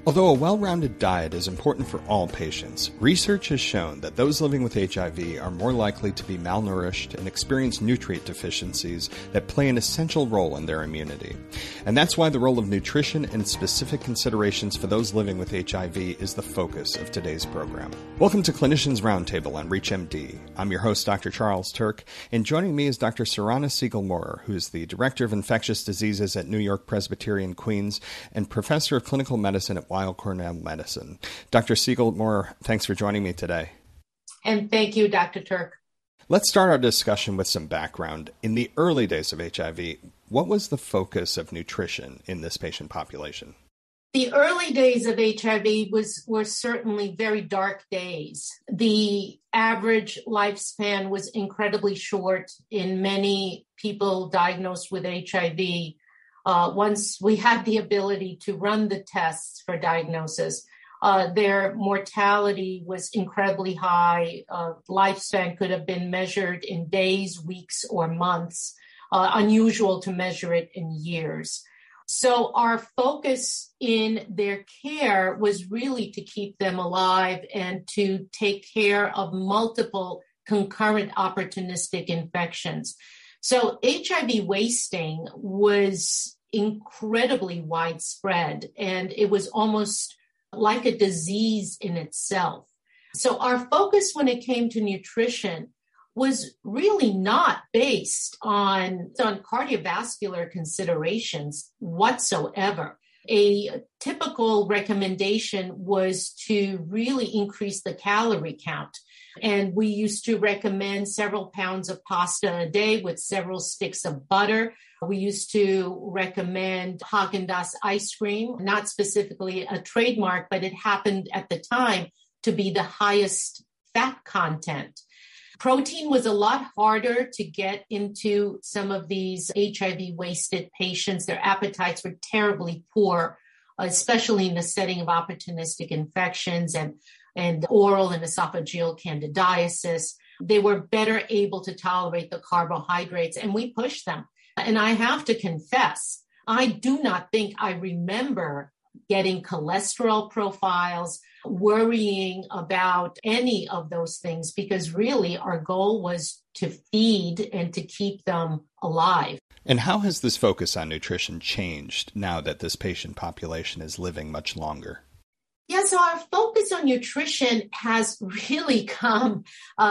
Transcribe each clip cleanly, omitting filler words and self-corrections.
Although a well-rounded diet is important for all patients, research has shown that those living with HIV are more likely to be malnourished and experience nutrient deficiencies that play an essential role in their immunity. And that's why the role of nutrition and specific considerations for those living with HIV is the focus of today's program. Welcome to Clinicians Roundtable on ReachMD. I'm your host, Dr. Charles Turk, and joining me is Dr. Sarana Siegel-Maurer, who is the Director of Infectious Diseases at New York Presbyterian Queens and Professor of Clinical Medicine at Weill Cornell Medicine. Dr. Siegel-Maurer, thanks for joining me today. And thank you, Dr. Turk. Let's start our discussion with some background. In the early days of HIV, what was the focus of nutrition in this patient population? The early days of HIV were certainly very dark days. The average lifespan was incredibly short in many people diagnosed with HIV. Once we had the ability to run the tests for diagnosis, their mortality was incredibly high. Lifespan could have been measured in days, weeks, or months. Unusual to measure it in years. So our focus in their care was really to keep them alive and to take care of multiple concurrent opportunistic infections. So HIV wasting was incredibly widespread, and it was almost like a disease in itself. So our focus when it came to nutrition was really not based on cardiovascular considerations whatsoever. A typical recommendation was to really increase the calorie count. And we used to recommend several pounds of pasta a day with several sticks of butter. We used to recommend Haagen-Dazs ice cream, not specifically a trademark, but it happened at the time to be the highest fat content. Protein was a lot harder to get into some of these HIV-wasted patients. Their appetites were terribly poor, especially in the setting of opportunistic infections and oral and esophageal candidiasis. They were better able to tolerate the carbohydrates, and we pushed them. And I have to confess, I do not think I remember getting cholesterol profiles, worrying about any of those things, because really our goal was to feed and to keep them alive. And how has this focus on nutrition changed now that this patient population is living much longer? Yeah, so our focus on nutrition has really come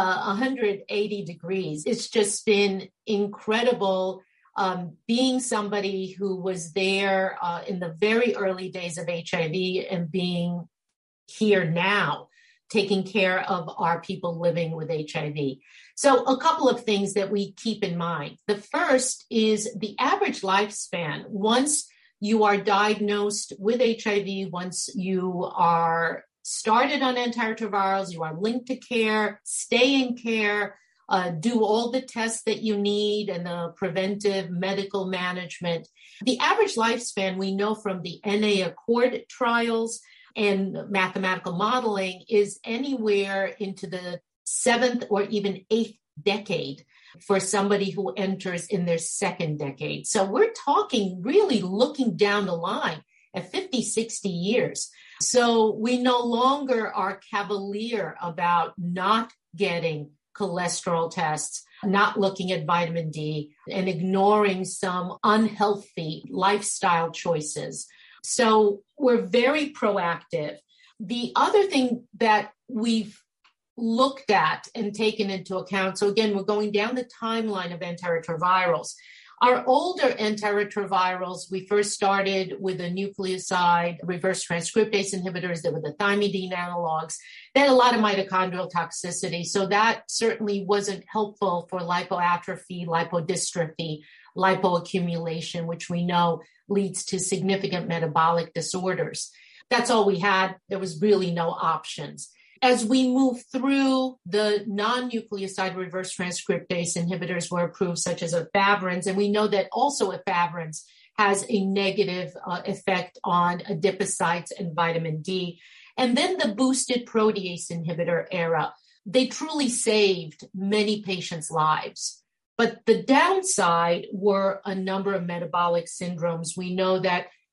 180 degrees. It's just been incredible. Being somebody who was there in the very early days of HIV and being here now, taking care of our people living with HIV. So a couple of things that we keep in mind. The first is the average lifespan. Once you are diagnosed with HIV, once you are started on antiretrovirals, you are linked to care, stay in care, do all the tests that you need and the preventive medical management. The average lifespan we know from the NA Accord trials and mathematical modeling is anywhere into the 7th or even 8th decade for somebody who enters in their 2nd decade. So we're talking really looking down the line at 50, 60 years. So we no longer are cavalier about not getting cholesterol tests, not looking at vitamin D, and ignoring some unhealthy lifestyle choices. So we're very proactive. The other thing that we've looked at and taken into account, so again, we're going down the timeline of antiretrovirals. Our older antiretrovirals, we first started with the nucleoside reverse transcriptase inhibitors. There were the thymidine analogs. They had a lot of mitochondrial toxicity, so that certainly wasn't helpful for lipoatrophy, lipodystrophy, lipoaccumulation, which we know leads to significant metabolic disorders. That's all we had. There was really no options. As we move through, the non-nucleoside reverse transcriptase inhibitors were approved, such as efavirenz, and we know that also efavirenz has a negative effect on adipocytes and vitamin D. And then the boosted protease inhibitor era, they truly saved many patients' lives. But the downside were a number of metabolic syndromes. We know that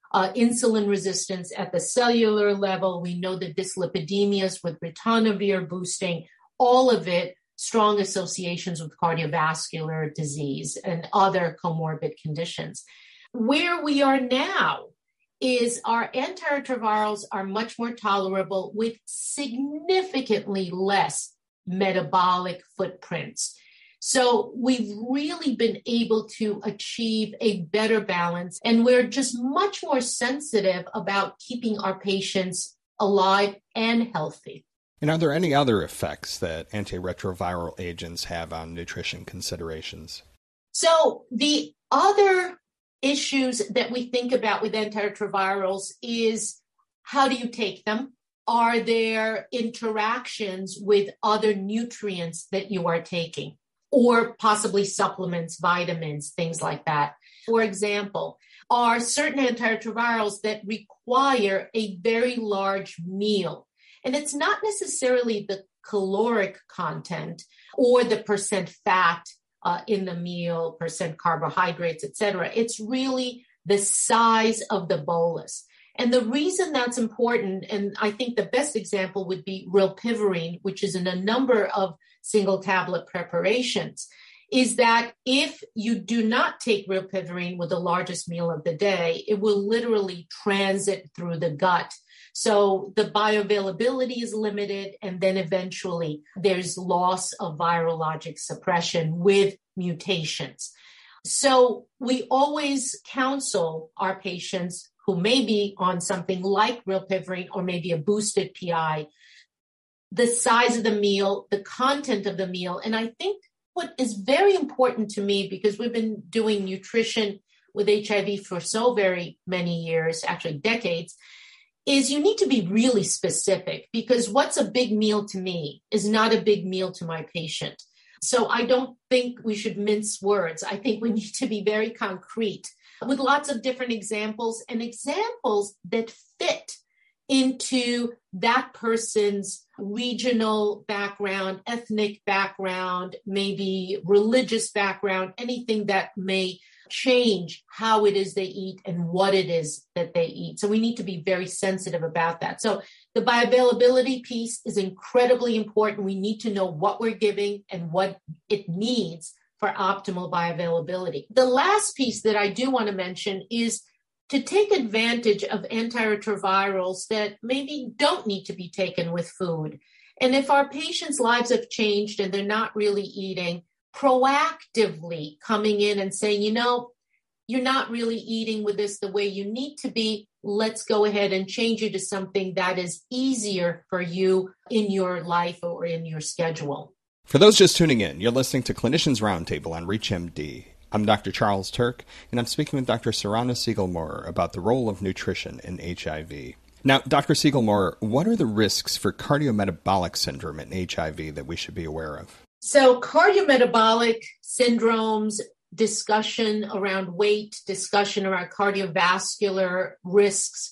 insulin resistance at the cellular level. We know the dyslipidemias with ritonavir boosting, all of it strong associations with cardiovascular disease and other comorbid conditions. Where we are now is our antiretrovirals are much more tolerable with significantly less metabolic footprints. So we've really been able to achieve a better balance, and we're just much more sensitive about keeping our patients alive and healthy. And are there any other effects that antiretroviral agents have on nutrition considerations? So the other issues that we think about with antiretrovirals is how do you take them? Are there interactions with other nutrients that you are taking, or possibly supplements, vitamins, things like that? For example, are certain antiretrovirals that require a very large meal? And it's not necessarily the caloric content or the percent fat in the meal, percent carbohydrates, et cetera. It's really the size of the bolus. And the reason that's important, and I think the best example would be rilpivirine, which is in a number of single tablet preparations, is that if you do not take rilpivirine with the largest meal of the day, it will literally transit through the gut. So the bioavailability is limited, and then eventually there's loss of virologic suppression with mutations. So we always counsel our patients who may be on something like rilpivirine or maybe a boosted PI, the size of the meal, the content of the meal. And I think what is very important to me, because we've been doing nutrition with HIV for so very many years, actually decades, is you need to be really specific, because what's a big meal to me is not a big meal to my patient. So I don't think we should mince words. I think we need to be very concrete with lots of different examples, and examples that fit into that person's regional background, ethnic background, maybe religious background, anything that may change how it is they eat and what it is that they eat. So we need to be very sensitive about that. So the bioavailability piece is incredibly important. We need to know what we're giving and what it needs for optimal bioavailability. The last piece that I do want to mention is to take advantage of antiretrovirals that maybe don't need to be taken with food. And if our patients' lives have changed and they're not really eating, proactively coming in and saying, you're not really eating with this the way you need to be. Let's go ahead and change you to something that is easier for you in your life or in your schedule. For those just tuning in, you're listening to Clinicians Roundtable on ReachMD. I'm Dr. Charles Turk, and I'm speaking with Dr. Sarana Siegel-Maurer about the role of nutrition in HIV. Now, Dr. Siegel-Maurer, what are the risks for cardiometabolic syndrome in HIV that we should be aware of? So cardiometabolic syndromes, discussion around weight, discussion around cardiovascular risks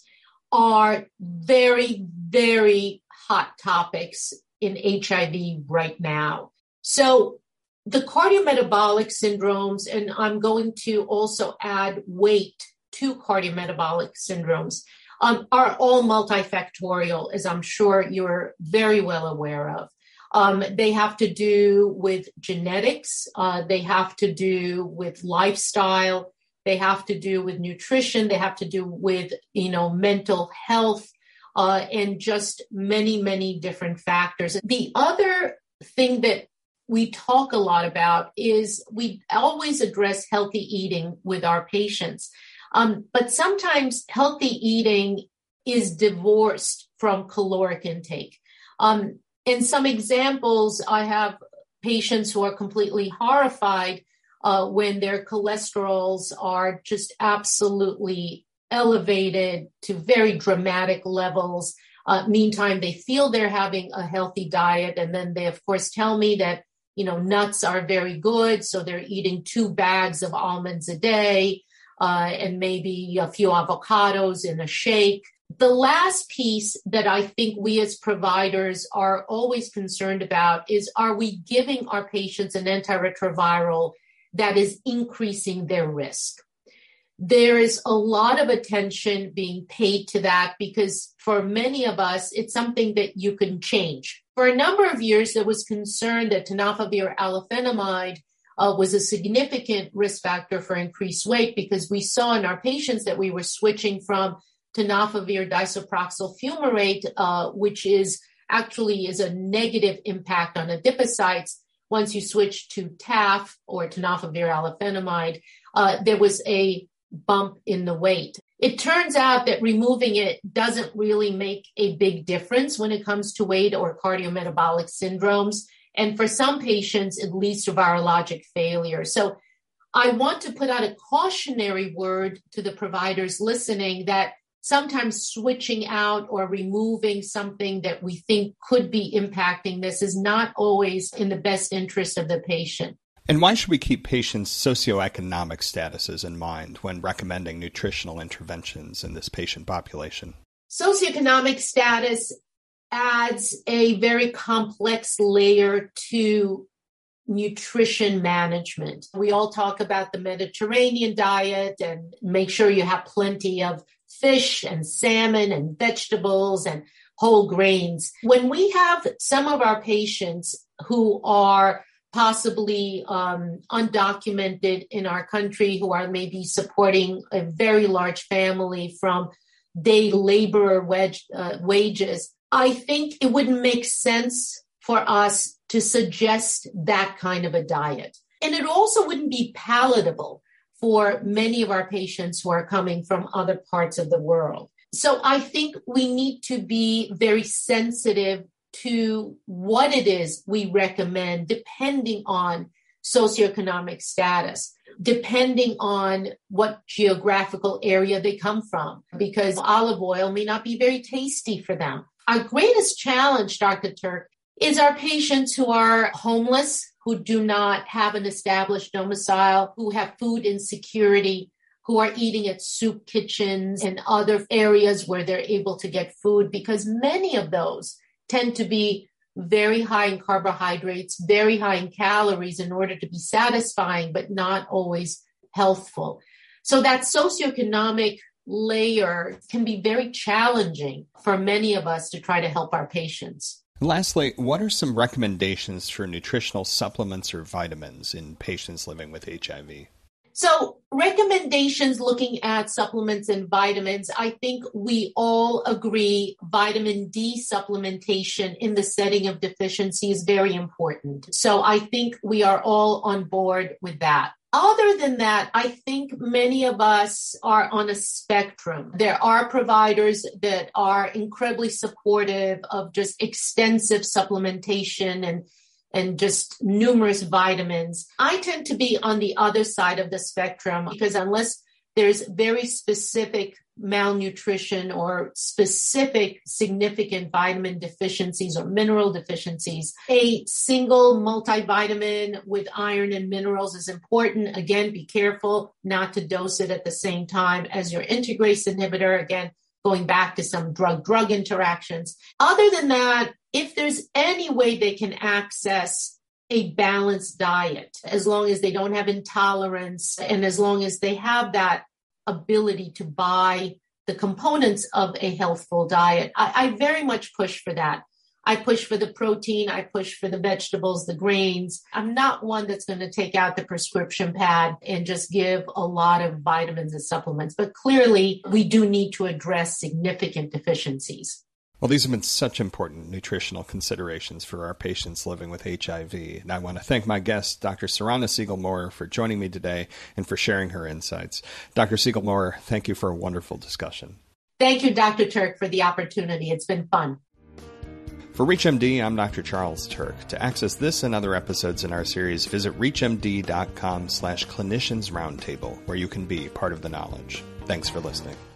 are very, very hot topics in HIV right now. So the cardiometabolic syndromes, and I'm going to also add weight to cardiometabolic syndromes, are all multifactorial, as I'm sure you're very well aware of. They have to do with genetics. They have to do with lifestyle. They have to do with nutrition. They have to do with, mental health, and just many, many different factors. The other thing that we talk a lot about is we always address healthy eating with our patients. But sometimes healthy eating is divorced from caloric intake. In some examples, I have patients who are completely horrified when their cholesterols are just absolutely elevated to very dramatic levels. Meantime, they feel they're having a healthy diet. And then they, of course, tell me that, nuts are very good. So they're eating 2 bags of almonds a day and maybe a few avocados in a shake. The last piece that I think we as providers are always concerned about is, are we giving our patients an antiretroviral that is increasing their risk? there is a lot of attention being paid to that because for many of us, it's something that you can change. For a number of years, there was concern that tenofovir alafenamide was a significant risk factor for increased weight because we saw in our patients that we were switching from tenofovir disoproxil fumarate, which is a negative impact on adipocytes. Once you switch to TAF or tenofovir alafenamide, there was a bump in the weight. It turns out that removing it doesn't really make a big difference when it comes to weight or cardiometabolic syndromes. And for some patients, it leads to virologic failure. So I want to put out a cautionary word to the providers listening that sometimes switching out or removing something that we think could be impacting this is not always in the best interest of the patient. And why should we keep patients' socioeconomic statuses in mind when recommending nutritional interventions in this patient population? Socioeconomic status adds a very complex layer to nutrition management. We all talk about the Mediterranean diet and make sure you have plenty of fish and salmon and vegetables and whole grains. When we have some of our patients who are possibly undocumented in our country, who are maybe supporting a very large family from day laborer wages, I think it wouldn't make sense for us to suggest that kind of a diet. And it also wouldn't be palatable for many of our patients who are coming from other parts of the world. So I think we need to be very sensitive to what it is we recommend, depending on socioeconomic status, depending on what geographical area they come from, because olive oil may not be very tasty for them. Our greatest challenge, Dr. Turk, is our patients who are homeless, who do not have an established domicile, who have food insecurity, who are eating at soup kitchens and other areas where they're able to get food, because many of those tend to be very high in carbohydrates, very high in calories in order to be satisfying, but not always healthful. So that socioeconomic layer can be very challenging for many of us to try to help our patients. Lastly, what are some recommendations for nutritional supplements or vitamins in patients living with HIV? So recommendations looking at supplements and vitamins, I think we all agree vitamin D supplementation in the setting of deficiency is very important. So I think we are all on board with that. Other than that, I think many of us are on a spectrum. There are providers that are incredibly supportive of just extensive supplementation and just numerous vitamins. I tend to be on the other side of the spectrum because unless there's very specific malnutrition or specific significant vitamin deficiencies or mineral deficiencies, a single multivitamin with iron and minerals is important. Again, be careful not to dose it at the same time as your integrase inhibitor. Again, going back to some drug-drug interactions. Other than that, if there's any way they can access a balanced diet, as long as they don't have intolerance and as long as they have that ability to buy the components of a healthful diet, I very much push for that. I push for the protein. I push for the vegetables, the grains. I'm not one that's going to take out the prescription pad and just give a lot of vitamins and supplements. But clearly, we do need to address significant deficiencies. Well, these have been such important nutritional considerations for our patients living with HIV. And I want to thank my guest, Dr. Sarana Siegel-Mohr, for joining me today and for sharing her insights. Dr. Siegel-Mohr, thank you for a wonderful discussion. Thank you, Dr. Turk, for the opportunity. It's been fun. For ReachMD, I'm Dr. Charles Turk. To access this and other episodes in our series, visit reachmd.com/cliniciansroundtable, where you can be part of the knowledge. Thanks for listening.